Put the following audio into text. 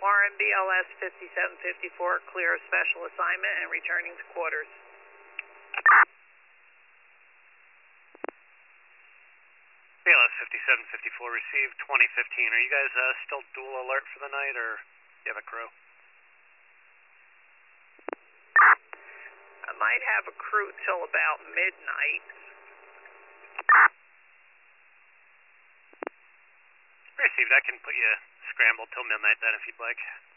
BLS 5754, clear of special assignment and returning to quarters. BLS 5754 received 2015. Are you guys still dual alert for the night, or do you have a crew? I might have a crew till about midnight. Received. I can put you scrambled till midnight then if you'd like.